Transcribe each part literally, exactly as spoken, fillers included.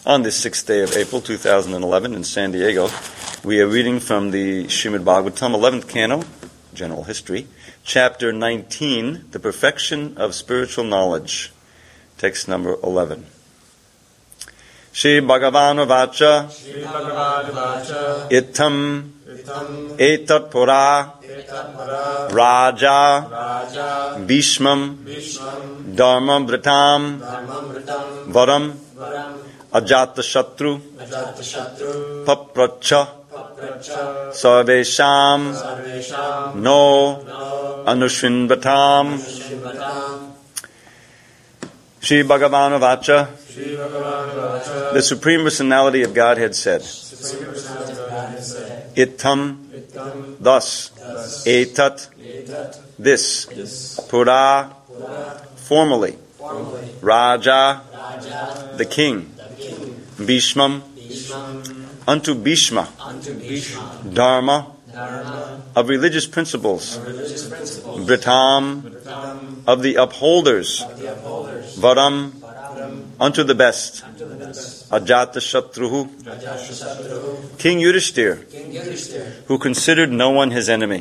On this sixth day of April, two thousand eleven, in San Diego, we are reading from the Srimad Bhagavatam, eleventh Canto, General History, Chapter nineteen, The Perfection of Spiritual Knowledge, text number eleven. Shri Bhagavan Vacha Itam Etat Pura Raja Bhishmam Dharma Vritam Varam Ajata Shatru Papracha Sarvesham No Anushinvatam. Shri Bhagavan Vacha, the Supreme Personality of Godhead said, Itam, thus, Etat, this, Pura, formerly, Raja, the king, Bhishmam, unto Bhishma, Dharma, of religious principles, Vritam, of the upholders, Varam, unto the best, Ajata Shatruhu, King Yudhishthir, who considered no one his enemy,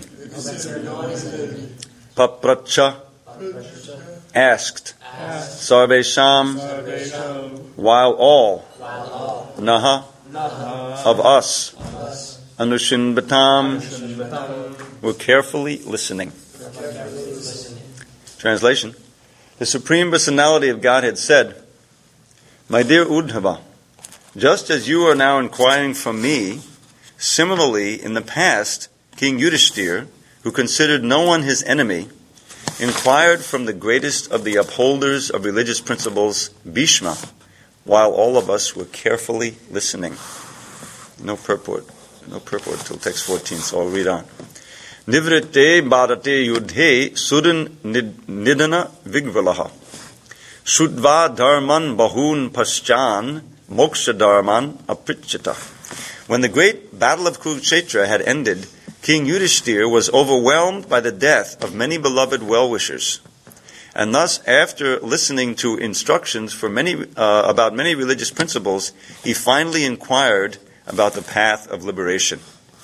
Papracha, asked, Sarvesham, while all, Naha, of us, Anushinvatam, were carefully listening. Translation. The Supreme Personality of Godhead said, My dear Uddhava, just as you are now inquiring from me, similarly in the past, King Yudhishthir, who considered no one his enemy, inquired from the greatest of the upholders of religious principles, Bhishma, while all of us were carefully listening. No purport. No purport till text fourteen, so I'll read on. Nivrite bharate yudhe sudan nidana vigvalaha. Shudva dharman bahun paschan moksha dharman aprichita. When the great battle of Kurukshetra had ended, King Yudhishthir was overwhelmed by the death of many beloved well-wishers. And thus, after listening to instructions for many uh, about many religious principles, he finally inquired about the path of liberation.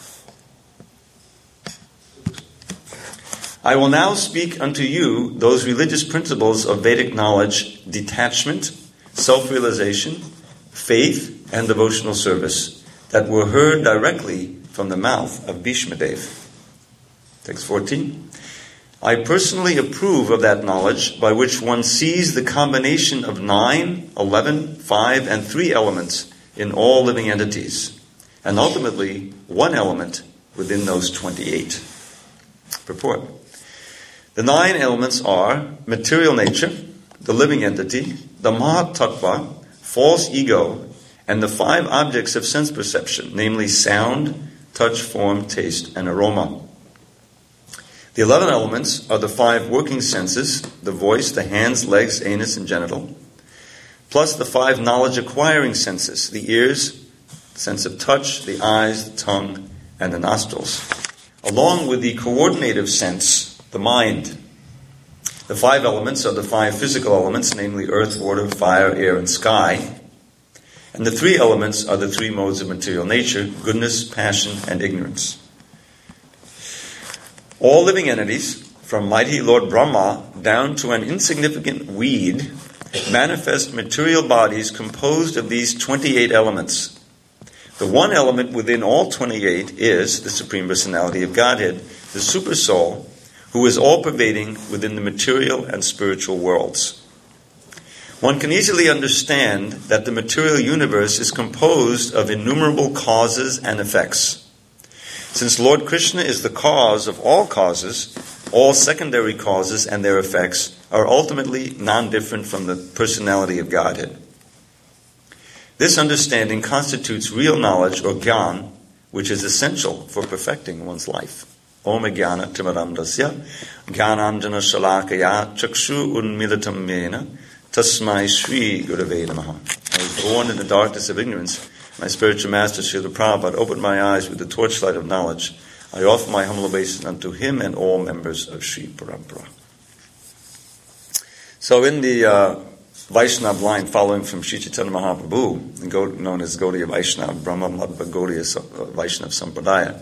I will now speak unto you those religious principles of Vedic knowledge, detachment, self-realization, faith, and devotional service that were heard directly from the mouth of Bhishmadev. Text fourteen. I personally approve of that knowledge by which one sees the combination of nine, eleven, five, and three elements in all living entities, and ultimately one element within those twenty-eight. Purport. The nine elements are material nature, the living entity, the Mahatattva, false ego, and the five objects of sense perception, namely sound, touch, form, taste, and aroma. The eleven elements are the five working senses, the voice, the hands, legs, anus, and genital, plus the five knowledge-acquiring senses, the ears, the sense of touch, the eyes, the tongue, and the nostrils, along with the coordinative sense, the mind. The five elements are the five physical elements, namely earth, water, fire, air, and sky. And the three elements are the three modes of material nature, goodness, passion, and ignorance. All living entities, from mighty Lord Brahma down to an insignificant weed, manifest material bodies composed of these twenty-eight elements. The one element within all twenty-eight is the Supreme Personality of Godhead, the Super Soul, who is all-pervading within the material and spiritual worlds. One can easily understand that the material universe is composed of innumerable causes and effects. Since Lord Krishna is the cause of all causes, all secondary causes and their effects are ultimately non-different from the personality of Godhead. This understanding constitutes real knowledge, or gyan, which is essential for perfecting one's life. Om Jnana Timarandasya Jnananjana Shalakaya Chakshu Unmilatam Mena Tasmai Shri Gurave Namaha. I was born in the darkness of ignorance. My spiritual master, Srila Prabhupada, opened my eyes with the torchlight of knowledge. I offer my humble obeisance unto him and all members of Sri Parampara. So in the uh, Vaishnav line following from Sri Chaitanya Mahaprabhu, go, known as Gaudiya Vaishnav, Brahma Madhva Gaudiya Vaishnav Sampradaya.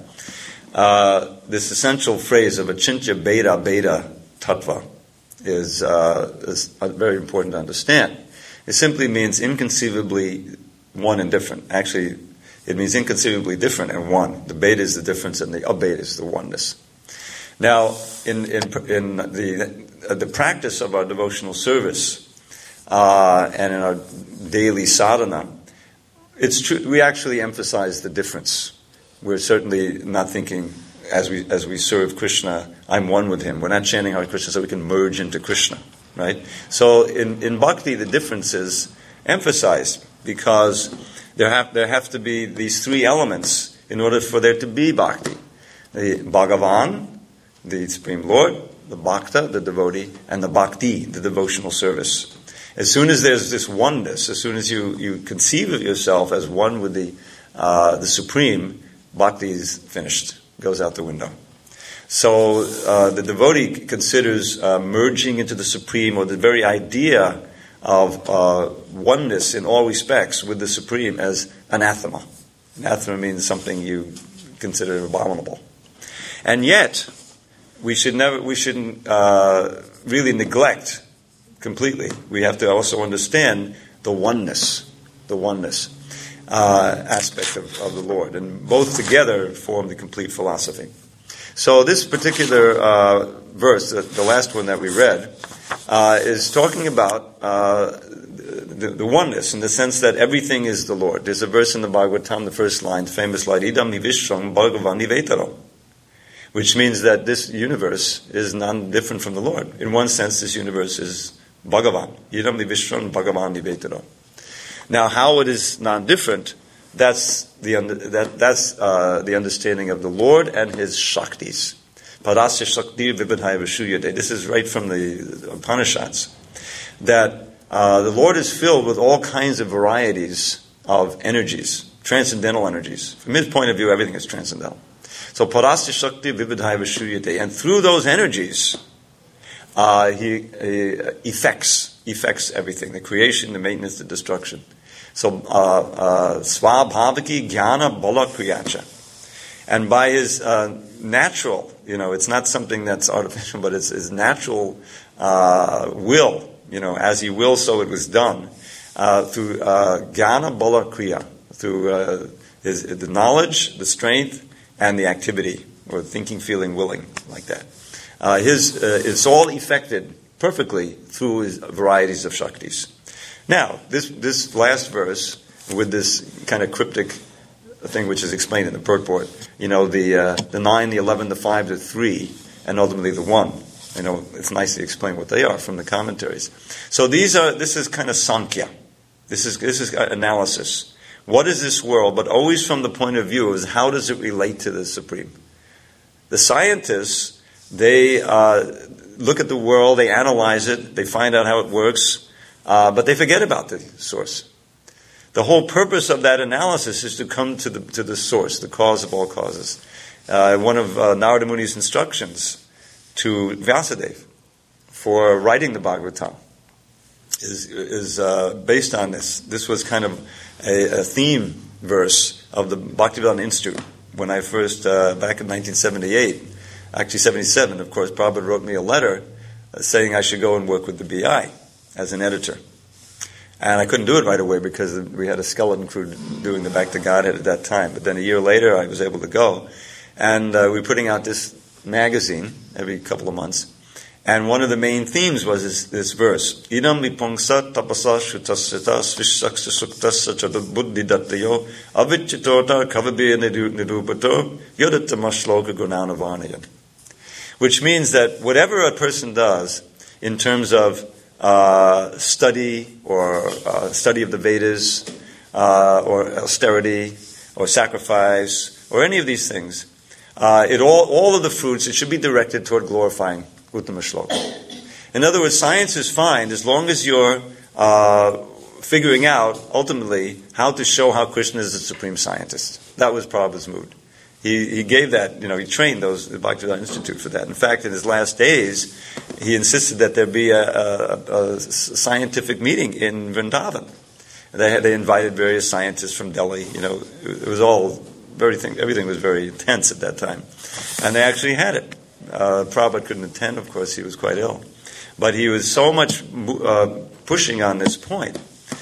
Uh, this essential phrase of Achintya Beda Beda Tattva is, uh, is very important to understand. It simply means inconceivably one and different. Actually, it means inconceivably different and one. The Beda is the difference and the Abeda is the oneness. Now, in, in, in the, uh, the practice of our devotional service, Uh, and in our daily sadhana, it's true. We actually emphasize the difference. We're certainly not thinking as we as we serve Krishna, I'm one with Him. We're not chanting Hare Krishna so we can merge into Krishna, right? So in, in bhakti, the difference is emphasized because there have there have to be these three elements in order for there to be bhakti: the Bhagavan, the Supreme Lord, the Bhakta, the devotee, and the Bhakti, the devotional service. As soon as there's this oneness, as soon as you, you conceive of yourself as one with the uh, the Supreme, bhakti is finished, goes out the window. So uh, the devotee considers uh, merging into the Supreme, or the very idea of uh, oneness in all respects with the Supreme, as anathema. Anathema means something you consider abominable. And yet, we should never, we shouldn't uh, really neglect completely. We have to also understand the oneness, the oneness uh, aspect of, of the Lord, and both together form the complete philosophy. So this particular uh, verse, the, the last one that we read, uh, is talking about uh, the, the oneness in the sense that everything is the Lord. There's a verse in the Bhagavatam, the first line, the famous line, Idam nivishram bhagavan nivetaro, which means that this universe is none different from the Lord. In one sense, this universe is Bhagavan. Idam nivishram bhagavan nivetaro. Now, how it is non-different, that's the under, that, that's uh, the understanding of the Lord and His Shaktis. Parasya Shakti Vibhadhaya Vishuyate. This is right from the Upanishads. That uh, the Lord is filled with all kinds of varieties of energies, transcendental energies. From His point of view, everything is transcendental. So Parasya Shakti Vibhadhaya Vishuyate. And through those energies, Uh, he, he effects, effects everything, the creation, the maintenance, the destruction. So, svabhavaki uh, uh, jnana bala kriyacha. And by his uh, natural, you know, it's not something that's artificial, but it's his natural uh, will, you know, as he wills, so it was done, uh, through uh, jnana bala kriya, through uh, his, the knowledge, the strength, and the activity, or thinking, feeling, willing, like that. Uh, his, uh, it's all effected perfectly through his varieties of Shaktis. Now, this, this last verse, with this kind of cryptic thing which is explained in the purport, you know, the, uh, the nine, the eleven, the five, the three, and ultimately the one. You know, it's nice to explain what they are from the commentaries. So these are, this is kind of Sankhya. This is, this is analysis. What is this world? But always from the point of view of how does it relate to the Supreme? The scientists, they uh, look at the world, they analyze it, they find out how it works, uh, but they forget about the source. The whole purpose of that analysis is to come to the to the source, the cause of all causes. Uh, one of uh, Narada Muni's instructions to Vyasadeva for writing the Bhagavatam is is uh, based on this. This was kind of a, a theme verse of the Bhaktivedanta Institute when I first, uh, back in nineteen seventy-eight, actually seventy-seven, of course, Prabhupada wrote me a letter saying I should go and work with the B I as an editor. And I couldn't do it right away because we had a skeleton crew doing the Back to Godhead at that time. But then a year later, I was able to go. And uh, we were putting out this magazine every couple of months. And one of the main themes was this, this verse. Idam vipangsa tapasa shutasita svishaksa suktasa chadabuddhi dattayo avichitota kavabir nirupato yodatamashloka gunanavarnaya. Which means that whatever a person does in terms of uh, study or uh, study of the Vedas uh, or austerity or sacrifice or any of these things, uh, it all all of the fruits, it should be directed toward glorifying Uttama Shloka. In other words, science is fine as long as you're uh, figuring out ultimately how to show how Krishna is the supreme scientist. That was Prabhupada's mood. he, he gave that, you know, he trained those, the Bhaktivedanta Institute for that. In fact, in his last days, he insisted that there be a, a, a scientific meeting in Vrindavan. They had, they invited various scientists from Delhi, you know, it was all, everything, everything was very intense at that time. And they actually had it. Uh, Prabhupada couldn't attend, of course, he was quite ill. But he was so much uh, pushing on this point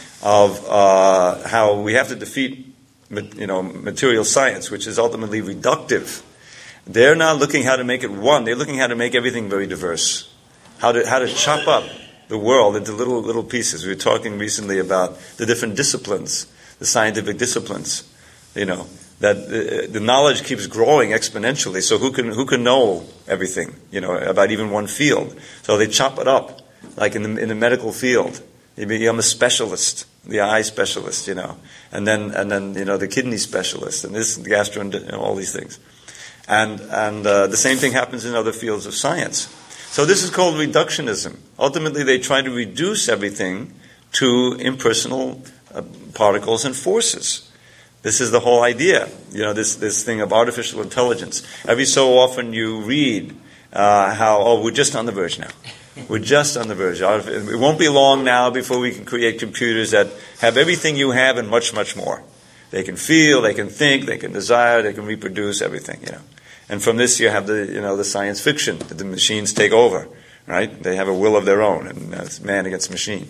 of uh, how we have to defeat, you know, material science, which is ultimately reductive. They're not looking how to make it one. They're looking how to make everything very diverse. How to how to chop up the world into little little pieces. We were talking recently about the different disciplines, the scientific disciplines. You know, that the, the knowledge keeps growing exponentially. So who can who can know everything? You know, about even one field. So they chop it up, like in the in the medical field. You become a specialist, the eye specialist, you know, and then and then you know the kidney specialist, and this gastro, you know, all these things, and and uh, the same thing happens in other fields of science. So this is called reductionism. Ultimately, they try to reduce everything to impersonal uh, particles and forces. This is the whole idea, you know, this this thing of artificial intelligence. Every so often, you read uh, how oh, we're just on the verge now. We're just on the verge. It won't be long now before we can create computers that have everything you have and much, much more. They can feel, they can think, they can desire, they can reproduce everything, you know. And from this you have the, you know, the science fiction that the machines take over, right? They have a will of their own, and uh, it's man against machine.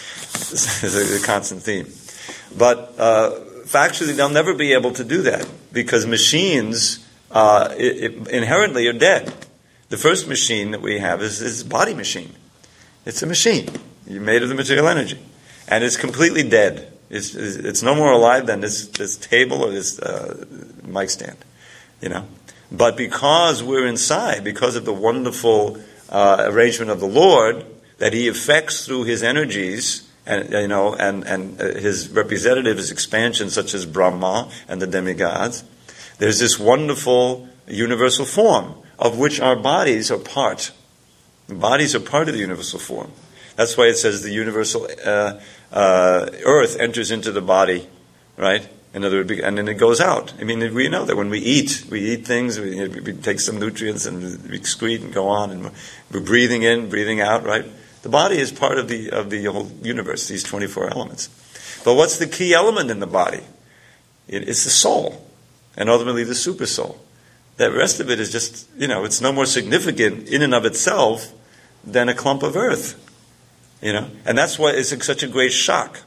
This is a constant theme. But uh, factually, they'll never be able to do that because machines uh, it, it inherently are dead. The first machine that we have is is a body machine. It's a machine. You're made of the material energy. And it's completely dead. It's, it's no more alive than this, this table or this uh, mic stand. You know? But because we're inside, because of the wonderful uh, arrangement of the Lord that He effects through His energies, and you know, and, and uh, His representative, His expansion, such as Brahma and the demigods, there's this wonderful universal form of which our bodies are part. The bodies are part of the universal form. That's why it says the universal uh, uh, earth enters into the body, right? In other words, and then it goes out. I mean, we know that when we eat, we eat things, we, we take some nutrients and we excrete and go on, and we're breathing in, breathing out, right? The body is part of the of the whole universe, these twenty-four elements. But what's the key element in the body? It, it's the soul, and ultimately the super soul. The rest of it is just, you know, it's no more significant in and of itself than a clump of earth, you know. And that's why it's such a great shock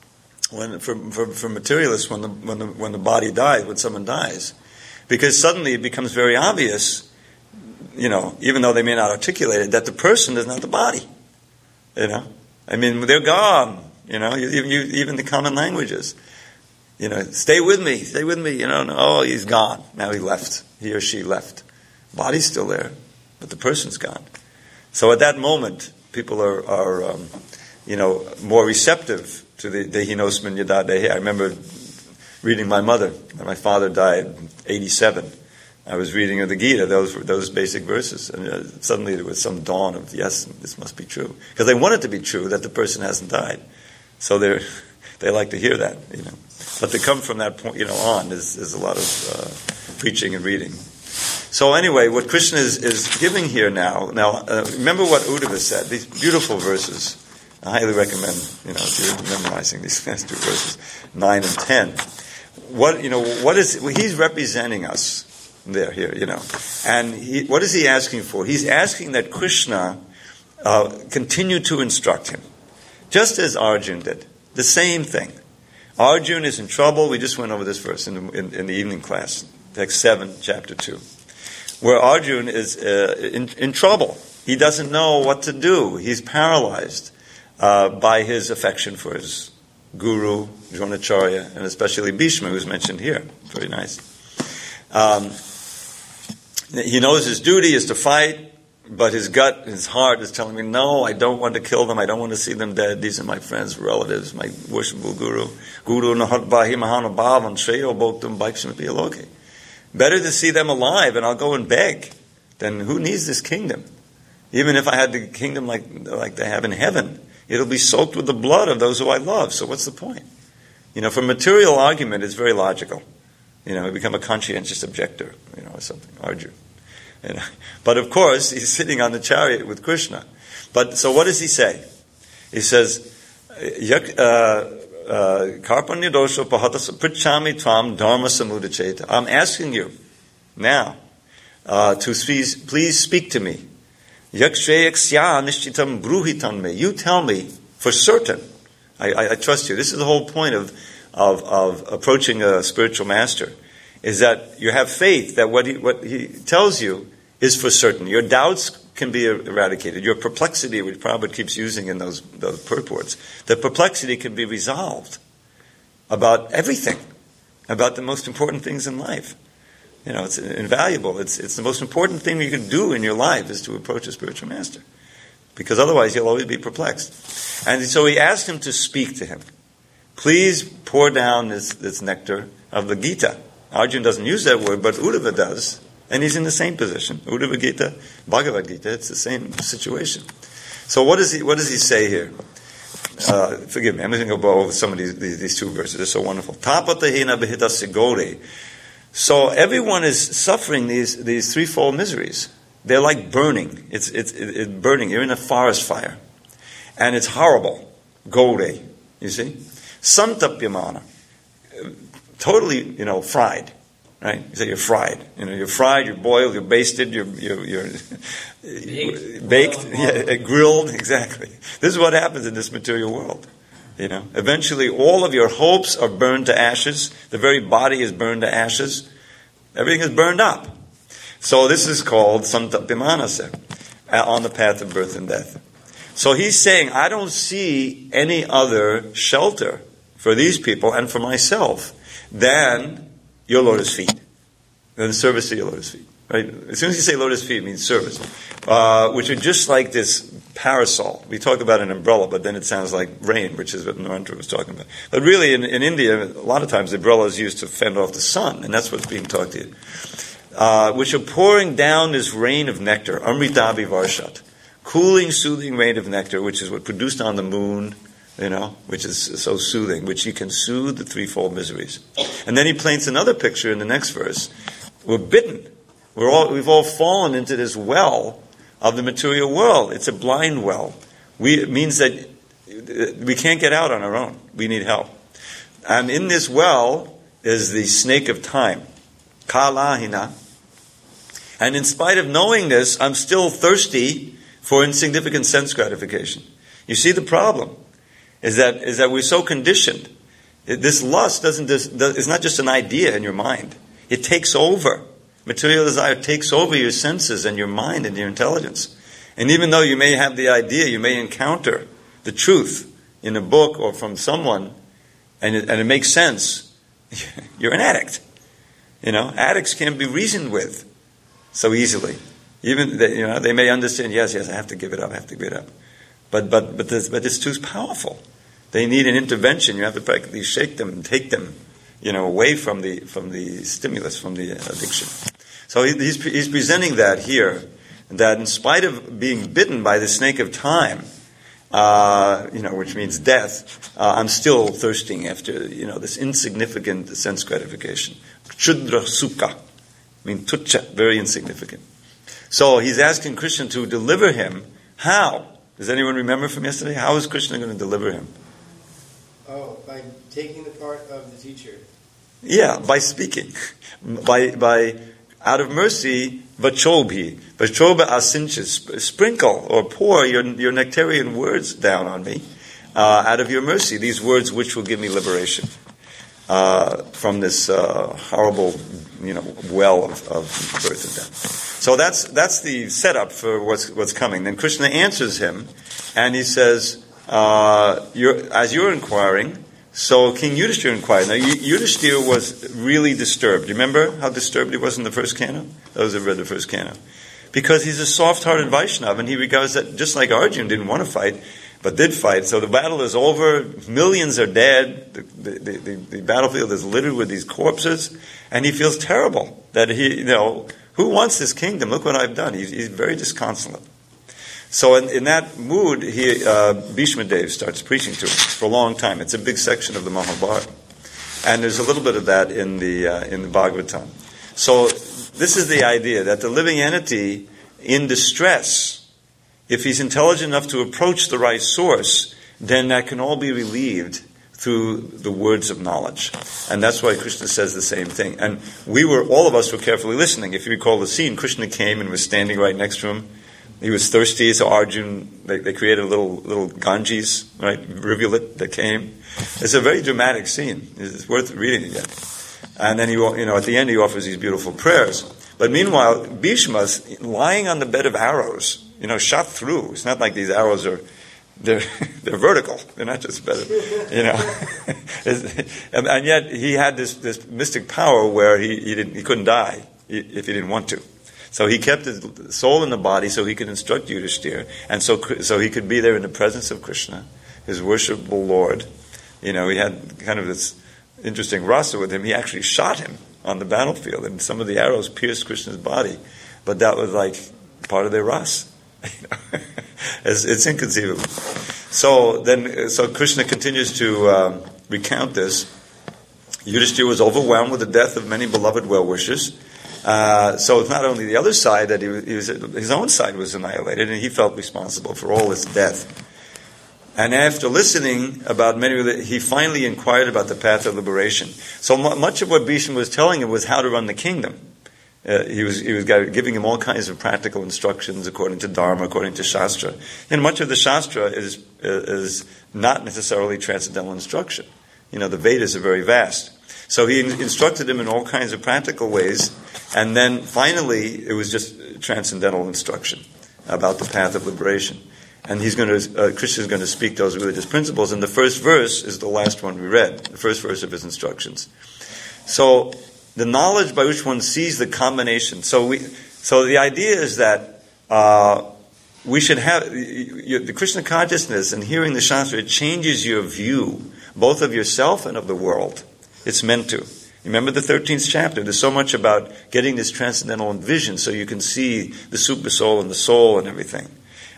when for for, for materialists when the when the when the body dies, when someone dies, because suddenly it becomes very obvious, you know, even though they may not articulate it, that the person is not the body, you know. I mean, they're gone, you know. You, you, even the common languages. You know, stay with me, stay with me, you know. Oh, he's gone. Now he left. He or she left. Body's still there, but the person's gone. So at that moment, people are, are um, you know, more receptive to the Dehinosmin Yadadehi. I remember reading my mother. My father died in eighty-seven. I was reading her the Gita, those those basic verses. And uh, suddenly there was some dawn of, yes, this must be true. Because they want it to be true that the person hasn't died. So they're... They like to hear that, you know. But to come from that point, you know, on is, is a lot of uh, preaching and reading. So anyway, what Krishna is, is giving here now. Now, uh, remember what Uddhava said. These beautiful verses. I highly recommend, you know, if you're memorizing these last two verses, nine and ten. What you know, what is he's representing us there here, you know, and he, what is he asking for? He's asking that Krishna uh, continue to instruct him, just as Arjuna did. The same thing. Arjuna is in trouble. We just went over this verse in the, in, in the evening class, text seven, chapter two, where Arjuna is uh, in, in trouble. He doesn't know what to do. He's paralyzed uh, by his affection for his guru, Dronacharya, and especially Bhishma, who's mentioned here. Very nice. Um, he knows his duty is to fight, but his gut, his heart is telling me, no, I don't want to kill them. I don't want to see them dead. These are my friends, relatives, my worshipful guru. Guru nahatbahi mahanabhavan shreyo bhoktum bhaikshmati aloke. Better to see them alive, and I'll go and beg, than who needs this kingdom? Even if I had the kingdom like, like they have in heaven, it'll be soaked with the blood of those who I love. So what's the point? You know, for material argument, it's very logical. You know, become a conscientious objector, you know, or something, Arjuna. You know? But of course, he's sitting on the chariot with Krishna. But so what does he say? He says, Karpanya dosho pahatas prichami tvam dharma samudacheta. I'm asking you now uh, to please, please speak to me. Yakshayaksya nishchitam bruhitan me. You tell me for certain. I, I, I trust you. This is the whole point of, of, of approaching a spiritual master, is that you have faith that what he, what he tells you is for certain. Your doubts can be eradicated. Your perplexity, which Prabhupada keeps using in those, those purports, the perplexity can be resolved about everything, about the most important things in life. You know, it's invaluable. It's, it's the most important thing you can do in your life is to approach a spiritual master. Because otherwise you'll always be perplexed. And so he asked him to speak to him. Please pour down this, this nectar of the Gita. Arjuna doesn't use that word, but Uddhava does. And he's in the same position. Uddhava Gita, Bhagavad Gita, it's the same situation. So what does he, what does he say here? Uh, forgive me, I'm going to go over some of these, these, these two verses. They're so wonderful. Tapatahena behita sigore. So everyone is suffering these, these threefold miseries. They're like burning. It's, it's, it's burning. You're in a forest fire. And it's horrible. Gore, you see? Santapyamana. Totally, you know, fried. Right? You say you're fried. You know, you're fried, you're boiled, you're basted, you're, you're, you're baked, baked yeah, grilled, exactly. This is what happens in this material world. You know, eventually all of your hopes are burned to ashes. The very body is burned to ashes. Everything is burned up. So this is called Santapyamanasa, on the path of birth and death. So he's saying, I don't see any other shelter for these people and for myself than your lotus feet, than service to your lotus feet. Right? As soon as you say lotus feet, it means service, uh, which are just like this parasol. We talk about an umbrella, but then it sounds like rain, which is what Narendra was talking about. But really, in, in India, a lot of times the umbrella is used to fend off the sun, and that's what's being talked to you. Uh, which are pouring down this rain of nectar, Amritabi Varshat, cooling, soothing rain of nectar, which is what produced on the moon, you know, which is so soothing, which he can soothe the threefold miseries. And then he paints another picture in the next verse. We're bitten. We're all, we've all fallen into this well of the material world. It's a blind well. We, it means that we can't get out on our own. We need help. And in this well is the snake of time, Kalahina. And in spite of knowing this, I'm still thirsty for insignificant sense gratification. You see the problem? Is that is that we're so conditioned. This lust doesn't is not just an idea in your mind. It takes over. Material desire takes over your senses and your mind and your intelligence. And even though you may have the idea, you may encounter the truth in a book or from someone, and it, and it makes sense, you're an addict. You know, addicts can't be reasoned with so easily. Even they, you know, they may understand. Yes, yes, I have to give it up. I have to give it up. But but but this, but it's too powerful. They need an intervention. You have to practically shake them and take them, you know, away from the from the stimulus, from the addiction. So he, he's he's presenting that here, that in spite of being bitten by the snake of time, uh, you know, which means death, uh, I'm still thirsting after, you know, this insignificant sense gratification. Kshudra sukha, I mean tucha, very insignificant. So he's asking Krishna to deliver him. How? Does anyone remember from yesterday? How is Krishna going to deliver him? Oh, by taking the part of the teacher. Yeah, by speaking. by, by out of mercy, vachobhi. Vachoba asinchas. Sprinkle or pour your, your nectarian words down on me uh, out of your mercy. These words which will give me liberation uh, from this uh, horrible, you know, well of, of birth and death. So that's that's the setup for what's what's coming. Then Krishna answers him, and he says, uh, you're, as you're inquiring, so King Yudhishthira inquired. Now Yudhishthira was really disturbed. You remember how disturbed he was in the first canto? Those who read the first canto. Because he's a soft-hearted Vaishnava, and he regards that, just like Arjuna didn't want to fight, but did fight. So the battle is over, millions are dead, the, the, the, the battlefield is littered with these corpses, and he feels terrible that he, you know, who wants this kingdom? Look what I've done. He's, he's very disconsolate. So in, in that mood, he, uh, Bhishma Dev starts preaching to him for a long time. It's a big section of the Mahabharata. And there's a little bit of that in the uh, in the Bhagavatam. So this is the idea that the living entity in distress, if he's intelligent enough to approach the right source, then that can all be relieved through the words of knowledge. And that's why Krishna says the same thing. And we were, all of us were carefully listening. If you recall the scene, Krishna came and was standing right next to him. He was thirsty, so Arjuna, they, they created a little little Ganges, right, rivulet that came. It's a very dramatic scene. It's worth reading again. And then he, you know, at the end he offers these beautiful prayers. But meanwhile, Bhishma's lying on the bed of arrows, you know, shot through. It's not like these arrows are, they're they're vertical. They're not just better, you know. and, and yet he had this, this mystic power where he, he didn't he couldn't die if he didn't want to. So he kept his soul in the body so he could instruct Yudhishthira, and so so he could be there in the presence of Krishna, his worshipable Lord. You know, he had kind of this interesting rasa with him. He actually shot him on the battlefield, and some of the arrows pierced Krishna's body. But that was like part of their rasa. it's, it's inconceivable. So then, so Krishna continues to um, recount this. Yudhishthira was overwhelmed with the death of many beloved well-wishers. Uh, so it's not only the other side that he was, he was, his own side was annihilated, and he felt responsible for all his death. And after listening about many of the, he finally inquired about the path of liberation. So much of what Bhishma was telling him was how to run the kingdom. Uh, he was he was giving him all kinds of practical instructions according to Dharma, according to Shastra. And much of the Shastra is is not necessarily transcendental instruction. You know, the Vedas are very vast. So he instructed him in all kinds of practical ways, and then finally it was just transcendental instruction about the path of liberation. And he's going to, uh, Krishna is going to speak those religious principles. And the first verse is the last one we read, the first verse of his instructions. So the knowledge by which one sees the combination. So we, so the idea is that uh, we should have you, the Krishna consciousness and hearing the Shastra. It changes your view, both of yourself and of the world. It's meant to. Remember the thirteenth chapter. There's so much about getting this transcendental vision, so you can see the super soul and the soul and everything.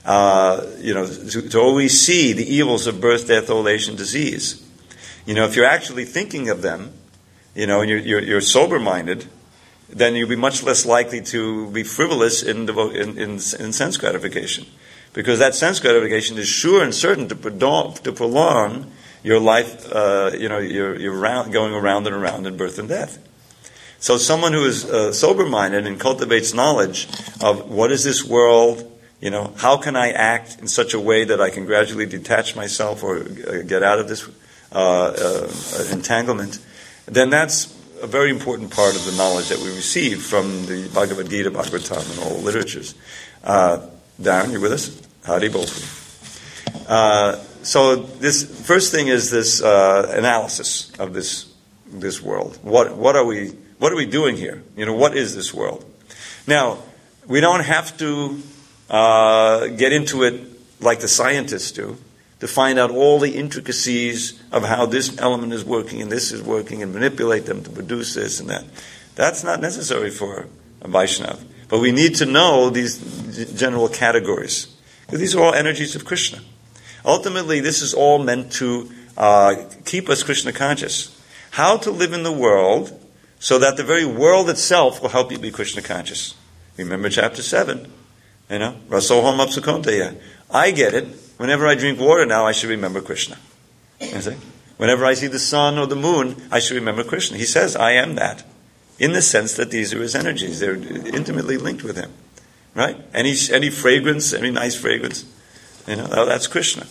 Uh, you know, to, to always see the evils of birth, death, old age, and disease. You know, if you're actually thinking of them, you know, and you're, you're, you're sober-minded, then you'll be much less likely to be frivolous in, devo- in, in, in sense gratification. Because that sense gratification is sure and certain to, prolong, to prolong your life, uh, you know, you're, you're round, going around and around in birth and death. So someone who is uh, sober-minded and cultivates knowledge of what is this world, you know, how can I act in such a way that I can gradually detach myself or uh, get out of this uh, uh, entanglement, then that's a very important part of the knowledge that we receive from the Bhagavad Gita, Bhagavatam, and all literatures. Uh, Darren, you with us? Howdy, both. Uh, so this first thing is this uh, analysis of this this world. What what are we what are we doing here? You know, what is this world? Now, we don't have to Uh, get into it like the scientists do, to find out all the intricacies of how this element is working and this is working and manipulate them to produce this and that. That's not necessary for a Vaishnava. But we need to know these general categories, because these are all energies of Krishna. Ultimately, this is all meant to uh, keep us Krishna conscious. How to live in the world so that the very world itself will help you be Krishna conscious. Remember chapter seven. You know, Rasoham Apsukonteya. I get it. Whenever I drink water now, I should remember Krishna. You see? Whenever I see the sun or the moon, I should remember Krishna. He says, I am that. In the sense that these are his energies. They're intimately linked with him. Right? Any any fragrance, any nice fragrance, you know, that's Krishna.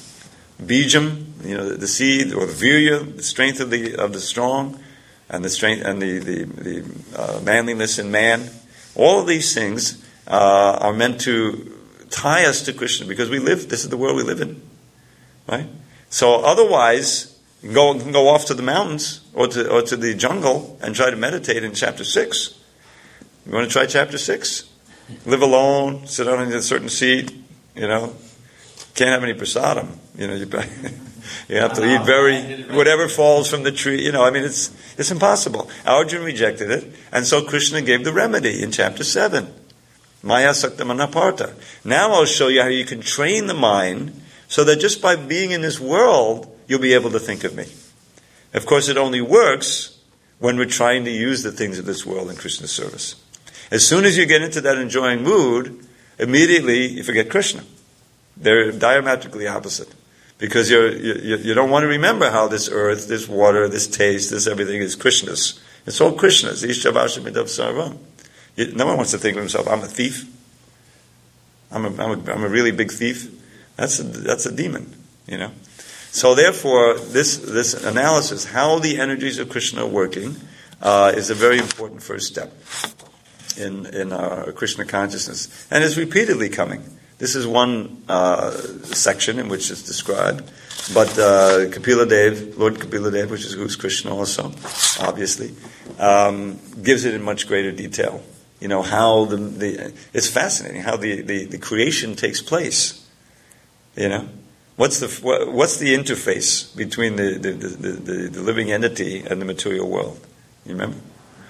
Bijam, you know, the seed, or the virya, the strength of the of the strong, and the strength and the, the, the uh, manliness in man. All of these things Uh, are meant to tie us to Krishna, because we live, this is the world we live in. Right? So otherwise, you can go, you can go off to the mountains or to, or to the jungle and try to meditate in chapter six. You want to try chapter six? Live alone, sit on a certain seat, you know. Can't have any prasadam. You know, you, you have to eat very, whatever falls from the tree. You know, I mean, it's it's impossible. Arjuna rejected it, and so Krishna gave the remedy in chapter seven. Maya Sakta Manaparta. Now I'll show you how you can train the mind so that just by being in this world, you'll be able to think of me. Of course, it only works when we're trying to use the things of this world in Krishna's service. As soon as you get into that enjoying mood, immediately you forget Krishna. They're diametrically opposite. Because you're, you you don't want to remember how this earth, this water, this taste, this everything is Krishna's. It's all Krishna's. Ishavashamidav sarvam. No one wants to think of himself, I'm a thief. I'm a, I'm a, I'm a really big thief. That's a, that's a demon, you know. So therefore, this this analysis, how the energies of Krishna are working, uh, is a very important first step in in our Krishna consciousness, and is repeatedly coming. This is one uh, section in which it's described, but uh, Kapila Dev, Lord Kapila Dev, which is who's Krishna also, obviously, um, gives it in much greater detail. You know how the, the it's fascinating how the, the, the creation takes place. You know, what's the what's the interface between the the, the, the, the living entity and the material world? You remember?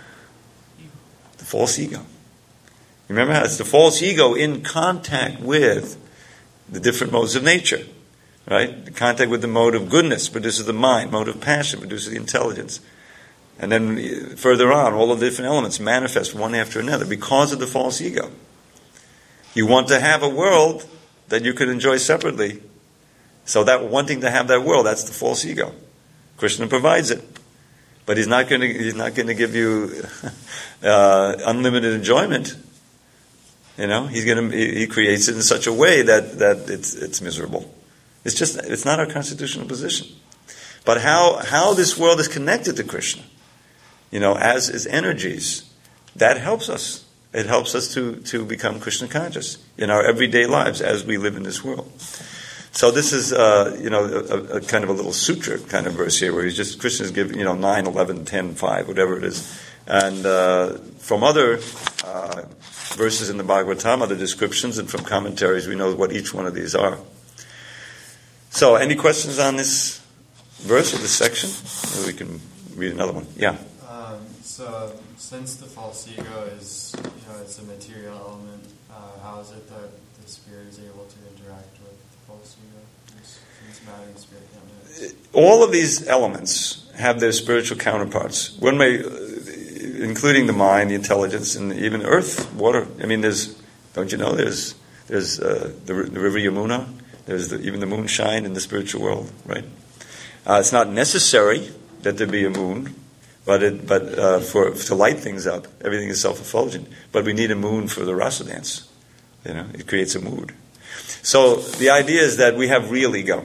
The false ego. Remember how it's the false ego in contact with the different modes of nature, right? The contact with the mode of goodness produces the mind, mode of passion produces the intelligence. And then further on, all of the different elements manifest one after another because of the false ego. You want to have a world that you can enjoy separately. So that wanting to have that world, that's the false ego. Krishna provides it. But he's not going to, he's not going to give you uh, unlimited enjoyment. You know, he's going to, he creates it in such a way that, that it's, it's miserable. It's just, it's not our constitutional position. But how, how this world is connected to Krishna, you know, as is energies, that helps us. It helps us to, to become Krishna conscious in our everyday lives as we live in this world. So this is, uh, you know, a, a kind of a little sutra kind of verse here where he's just, Krishna's giving, you know, nine, eleven, ten, five, whatever it is. And uh, from other uh, verses in the Bhagavatam, other descriptions, and from commentaries, we know what each one of these are. So, any questions on this verse or this section? Or we can read another one. Yeah. Um, so, since the false ego is, you know, it's a material element, uh, how is it that the spirit is able to interact with the false ego? Since matter and spirit can't mix. All of these elements have their spiritual counterparts. One may, including the mind, the intelligence, and even earth, water. I mean, there's, don't you know, there's there's uh, the, the river Yamuna, there's the, even the moonshine in the spiritual world, right? Uh, it's not necessary that there be a moon, but it, but uh, for to light things up, everything is self-effulgent. But we need a moon for the rasa dance. You know, it creates a mood. So the idea is that we have real ego.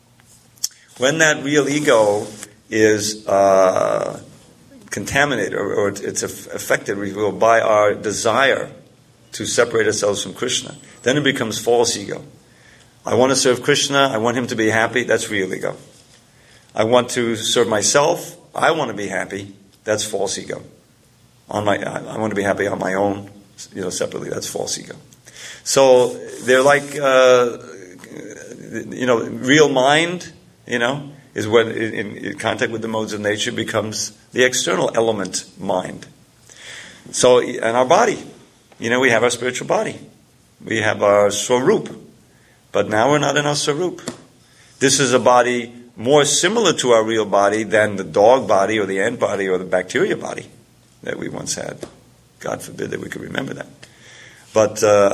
When that real ego is uh, contaminated or, or it's affected, we will, by our desire to separate ourselves from Krishna, then it becomes false ego. I want to serve Krishna, I want him to be happy, that's real ego. I want to serve myself, I want to be happy, that's false ego. On my, I want to be happy on my own, you know, separately, that's false ego. So they're like, uh, you know, real mind, you know, is when in, in contact with the modes of nature becomes the external element mind. So, and our body, you know, we have our spiritual body. We have our swarup. But now we're not in our swarup. This is a body more similar to our real body than the dog body or the ant body or the bacteria body that we once had. God forbid that we could remember that. But uh,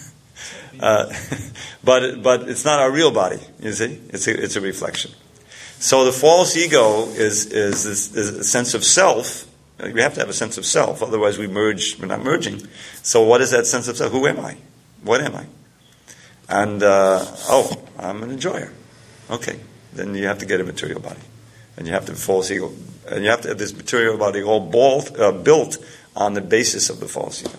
uh, but but it's not our real body, you see? It's a, it's a reflection. So the false ego is is this is a sense of self. We have to have a sense of self, otherwise we merge. We're not merging. So what is that sense of self? Who am I? What am I? And uh, oh, I'm an enjoyer. Okay, then you have to get a material body, and you have to have false ego, and you have to have this material body all bald, uh, built on the basis of the false ego.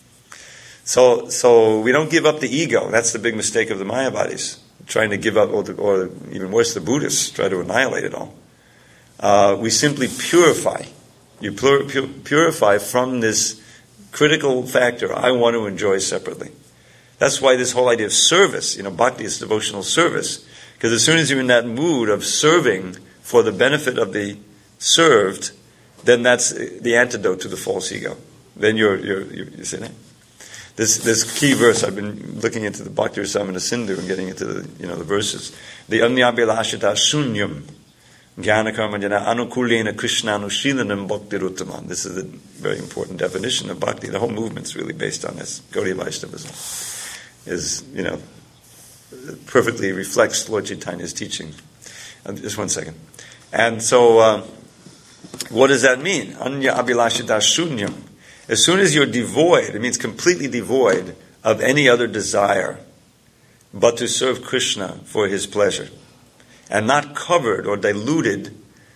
So, so we don't give up the ego. That's the big mistake of the Mayavadis. Trying to give up, or, the, or even worse, the Buddhists try to annihilate it all. Uh, we simply purify. You pur- pur- purify from this critical factor, I want to enjoy separately. That's why this whole idea of service, you know, bhakti is devotional service. Because as soon as you're in that mood of serving for the benefit of the served, then that's the antidote to the false ego. Then you're, you're, you're you see that? This this key verse, I've been looking into the Bhakti Rasamrita Sindhu and getting into the, you know, the verses. The Anyabhilashita Shunyam. Jnana karma jnana anukulena Krishna anushilanam bhakti ruttaman. This is a very important definition of bhakti. The whole movement's really based on this. Gaudiya Vaishnavism is, you know, perfectly reflects Lord Chaitanya's teaching. Uh, just one second. And so, uh, what does that mean? Anya abhilashita shunyam. As soon as you're devoid, it means completely devoid of any other desire but to serve Krishna for his pleasure, and not covered or diluted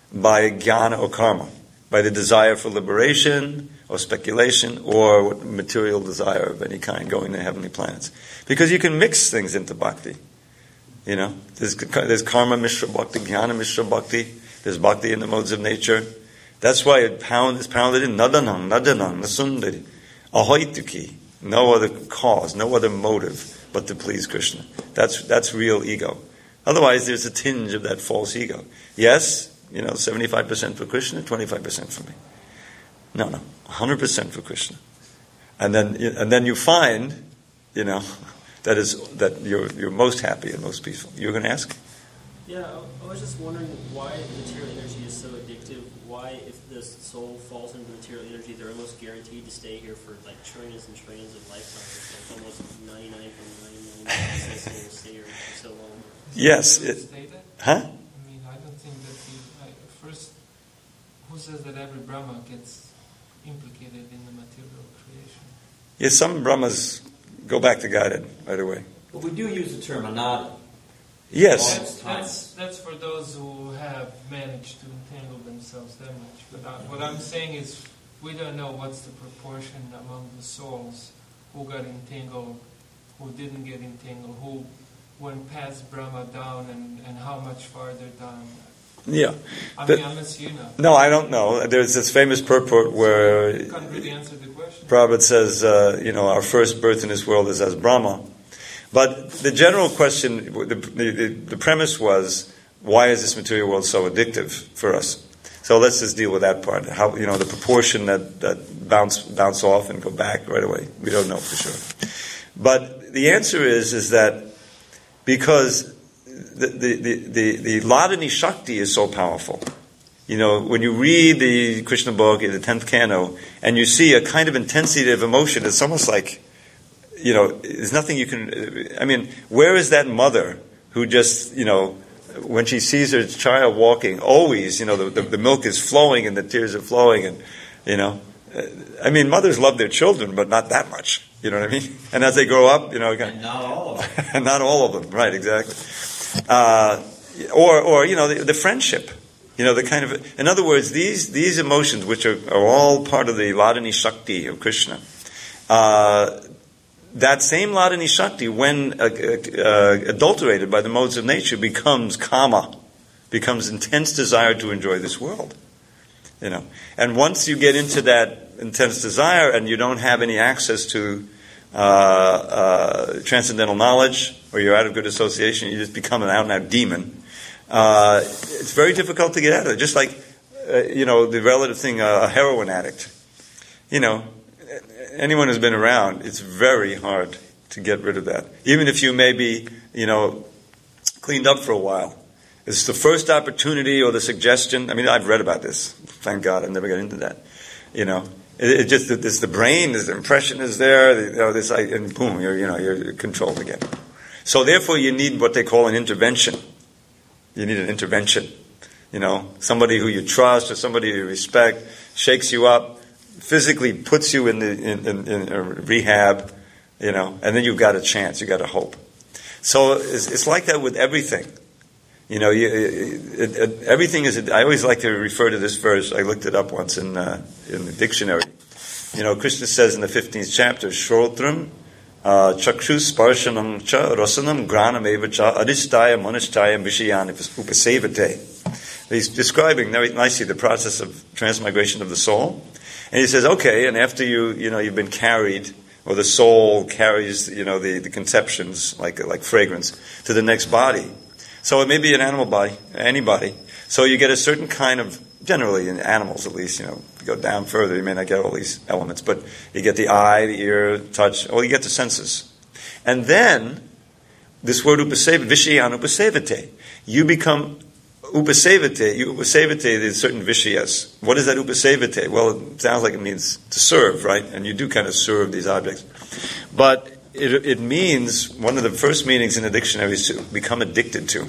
by jnana or karma, by the desire for liberation or speculation or material desire of any kind, going to heavenly planets. Because you can mix things into bhakti. You know, there's, there's karma mishra bhakti, jnana mishra bhakti, there's bhakti in the modes of nature. That's why it pound, it's pounded in nadanam, nadanam, nasundari, ahoituki. No other cause, no other motive but to please Krishna. That's that's real ego. Otherwise, there's a tinge of that false ego. Yes, you know, seventy-five percent for Krishna, twenty-five percent for me. No, no, one hundred percent for Krishna. And then and then you find, you know, that is that you're you're most happy and most peaceful. You were going to ask? Yeah, I was just wondering why material energy is so addictive. Why, if the soul falls into material energy, they're almost guaranteed to stay here for like trillions and trillions of lifetimes. Like almost ninety-nine point nine nine percent they will stay here for so long. Yes. It, huh? I mean, I don't think that the, like, first, who says that every Brahma gets implicated in the material creation? Yes, some Brahmas go back to Godhead right away. But we do use the term anada. Yes. That's, that's, that's for those who have managed to entangle themselves that much. But I, what I'm saying is, we don't know what's the proportion among the souls who got entangled, who didn't get entangled, who went past Brahma down, and, and how much farther down. Yeah. I The- mean, unless you know. No, I don't know. There's this famous purport where You can't really answer the question. Prabhupada says, uh, you know, our first birth in this world is as Brahma. But the general question, the, the, the premise was, why is this material world so addictive for us? So let's just deal with that part. How, you know, the proportion that, that bounce bounce off and go back right away. We don't know for sure. But the answer is is that because the the the, the, the Ladani Shakti is so powerful. You know, when you read the Krishna book in the tenth canto, and you see a kind of intensity of emotion, it's almost like, you know, there's nothing you can, I mean, where is that mother who just, you know, when she sees her child walking, always, you know, the, the, the milk is flowing and the tears are flowing, and, you know, I mean, mothers love their children, but not that much, you know what I mean? And as they grow up, you know, And not all of them. and not all of them, right, exactly. Uh, or, or, you know, the, the friendship. You know, the kind of, in other words, these these emotions, which are, are all part of the Ladani Shakti of Krishna, uh, that same Ladani Shakti, when uh, uh, adulterated by the modes of nature, becomes kama, becomes intense desire to enjoy this world. You know, and once you get into that intense desire and you don't have any access to uh, uh, transcendental knowledge, or you're out of good association, you just become an out-and-out demon. Uh, it's very difficult to get out of it. Just like, uh, you know, the relative thing, uh, a heroin addict. You know, anyone who's been around, it's very hard to get rid of that. Even if you may be, you know, cleaned up for a while. It's the first opportunity or the suggestion. I mean, I've read about this. Thank God, I've never got into that. You know, it, it just, it's the brain, the impression is there, you know, this, and boom, you're, you know, you're controlled again. So therefore you need what they call an intervention. You need an intervention. You know, somebody who you trust or somebody you respect shakes you up, physically puts you in the in, in, in a rehab, you know, and then you've got a chance, you've got a hope. So it's, it's like that with everything. You know, you, it, it, everything is. I always like to refer to this verse. I looked it up once in uh, in the dictionary. You know, Krishna says in the fifteenth chapter, Shrotram, Uh, Chakshus sparshanam cha rasanam granam eva cha adhisthaya manasthaya vishayan upasevate. He's describing very nicely the process of transmigration of the soul. And he says, okay, and after you, you know, you've been carried, or the soul carries, you know, the, the conceptions, like like fragrance, to the next body. So it may be an animal body, any body. So you get a certain kind of, generally in animals at least, you know, if you go down further, you may not get all these elements, but you get the eye, the ear, touch, well, you get the senses. And then, this word upaseva, vishayan upasevate, you become upasevate, you upasevate is certain vishayas. What is that upasevate? Well, it sounds like it means to serve, right? And you do kind of serve these objects. But it, it means, one of the first meanings in the dictionary is to become addicted to.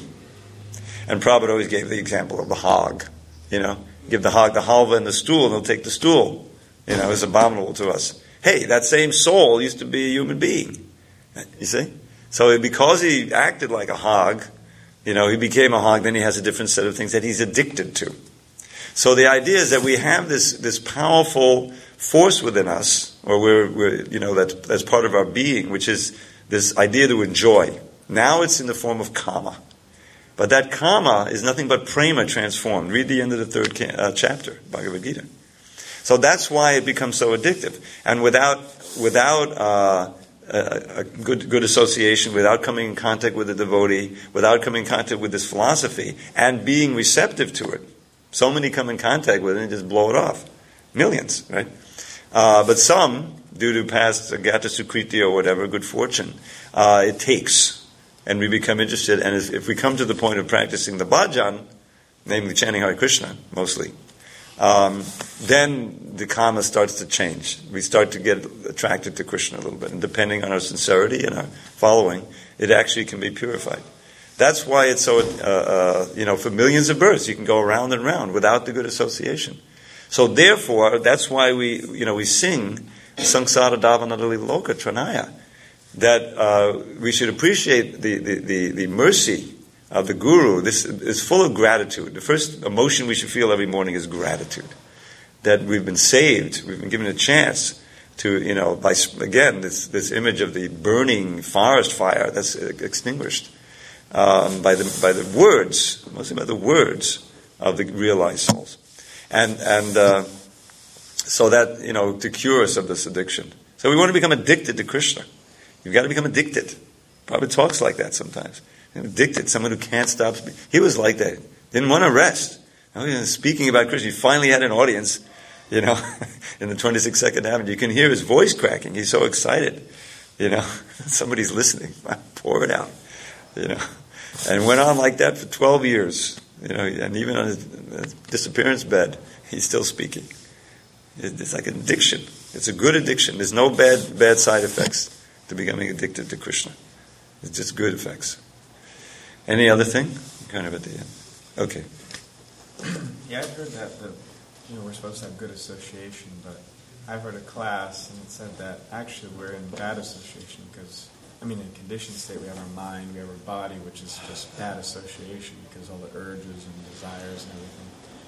And Prabhupada always gave the example of the hog. You know, give the hog the halva and the stool, and he'll take the stool. You know, it's abominable to us. Hey, that same soul used to be a human being. You see? So because he acted like a hog, you know, he became a hog, then he has a different set of things that he's addicted to. So the idea is that we have this this powerful force within us, or we're, we're you know, that's, that's part of our being, which is this idea to enjoy. Now it's in the form of kama. But that kama is nothing but prema transformed. Read the end of the third ca- uh, chapter, Bhagavad Gita. So that's why it becomes so addictive. And without without uh, a, a good good association, without coming in contact with the devotee, without coming in contact with this philosophy, and being receptive to it, so many come in contact with it and just blow it off. Millions, right? Uh, but some, due to past gata sukriti or whatever, good fortune, uh, it takes. And we become interested, and if, if we come to the point of practicing the bhajan, namely chanting Hare Krishna, mostly, um, then the kama starts to change. We start to get attracted to Krishna a little bit, and depending on our sincerity and our following, it actually can be purified. That's why it's so, uh, uh, you know, for millions of births, you can go around and round without the good association. So therefore, that's why we, you know, we sing Samsara Davanadali Loka Tranaya, that uh, we should appreciate the, the, the, the mercy of the Guru. This is full of gratitude. The first emotion we should feel every morning is gratitude. That we've been saved, we've been given a chance to, you know, by, again, this, this image of the burning forest fire that's extinguished um, by the by the words, mostly by the words of the realized souls. And, and uh, so that, you know, to cure us of this addiction. So we want to become addicted to Krishna. You've got to become addicted. Prabhupada talks like that sometimes. Addicted, someone who can't stop speaking. He was like that. Didn't want to rest. Now he was speaking about Krishna. He finally had an audience, you know, in the twenty-sixth Second Avenue. You can hear his voice cracking. He's so excited. You know, somebody's listening. Pour it out. You know. And it went on like that for twelve years. You know, and even on his, his disappearance bed, he's still speaking. It's like an addiction. It's a good addiction. There's no bad bad side effects to becoming addicted to Krishna. It's just good effects. Any other thing? Kind of at the end. Okay. Yeah, I've heard that, that you know, we're supposed to have good association, but I've heard a class and it said that actually we're in bad association because, I mean, in a conditioned state we have our mind, we have our body, which is just bad association because all the urges and desires and everything.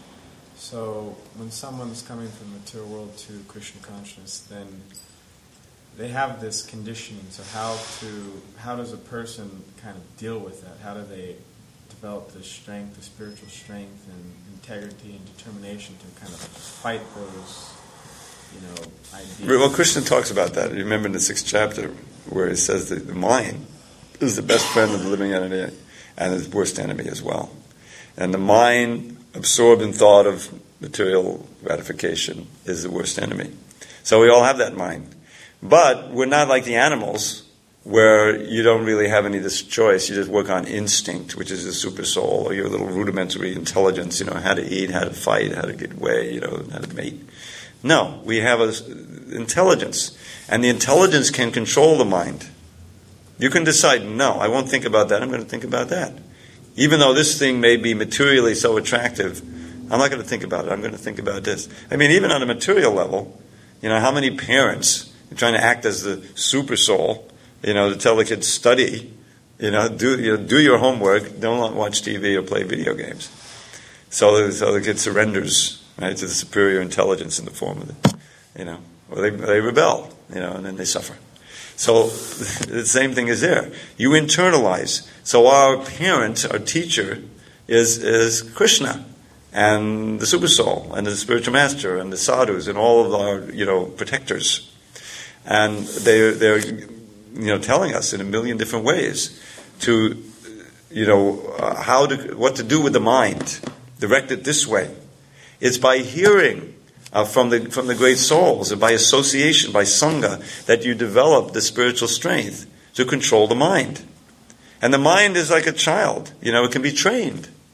So when someone's coming from the material world to Krishna consciousness, then they have this conditioning. So how to how does a person kind of deal with that? How do they develop the strength, the spiritual strength and integrity and determination to kind of fight those, you know, ideas? Well, Krishna talks about that. You remember in the sixth chapter where he says that the mind is the best friend of the living entity and its worst enemy as well. And the mind, absorbed in thought of material gratification, is the worst enemy. So we all have that mind. But we're not like the animals where you don't really have any of this choice. You just work on instinct, which is the super soul, or your little rudimentary intelligence, you know, how to eat, how to fight, how to get away, you know, how to mate. No, we have a intelligence. And the intelligence can control the mind. You can decide, no, I won't think about that, I'm going to think about that. Even though this thing may be materially so attractive, I'm not going to think about it, I'm going to think about this. I mean, even on a material level, you know, how many parents trying to act as the super soul, you know, to tell the kids study, you know, do you know, do your homework, don't watch T V or play video games. So, so the kid surrenders, right, to the superior intelligence in the form of it, you know, or they they rebel, you know, and then they suffer. So the same thing is there. You internalize. So our parent, our teacher, is is Krishna, and the super soul, and the spiritual master, and the sadhus, and all of our, you know, protectors. And they're, they're, you know, telling us in a million different ways to, you know, uh, how to, what to do with the mind. Direct it this way. It's by hearing uh, from the from the great souls, and by association, by sangha, that you develop the spiritual strength to control the mind. And the mind is like a child. You know, it can be trained.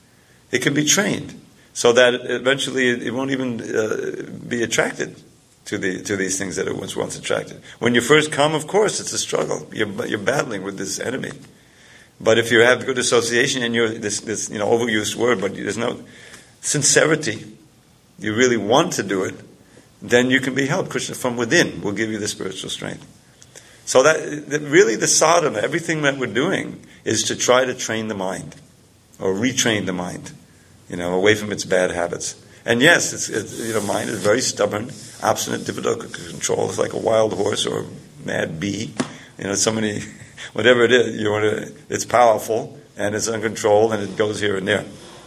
It can be trained so that eventually it won't even uh, be attracted to the to these things that it was once attracted. When you first come, of course, it's a struggle. You're you're battling with this enemy. But if you have good association and you're this this you know overused word, but there's no sincerity, you really want to do it, then you can be helped. Krishna from within will give you the spiritual strength. So that, that really the sadhana, everything that we're doing, is to try to train the mind or retrain the mind, you know, away from its bad habits. And yes, it's, it's you know, mind is very stubborn, obstinate, difficult to control. It's like a wild horse or a mad bee. You know, so many, whatever it is, you want to. It's powerful and it's uncontrolled and it goes here and there.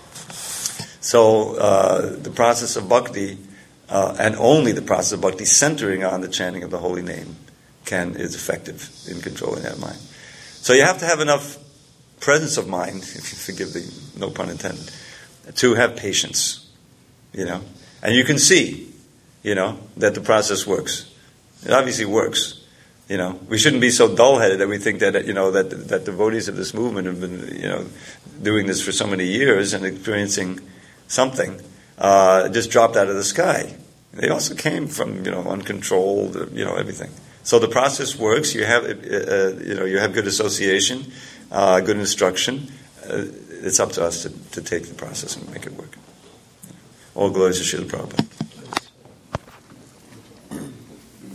So uh, the process of bhakti, uh, and only the process of bhakti, centering on the chanting of the holy name, can is effective in controlling that mind. So you have to have enough presence of mind, if you forgive the no pun intended, to have patience, you know. And you can see, you know, that the process works. It obviously works. You know, we shouldn't be so dull-headed that we think that, you know, that that devotees of this movement have been, you know, doing this for so many years and experiencing something, uh, just dropped out of the sky. They also came from, you know, uncontrolled, you know, everything. So the process works. You have, uh, you know, you have good association, uh, good instruction. Uh, it's up to us to, to take the process and make it work. All glories to Srila Prabhupada.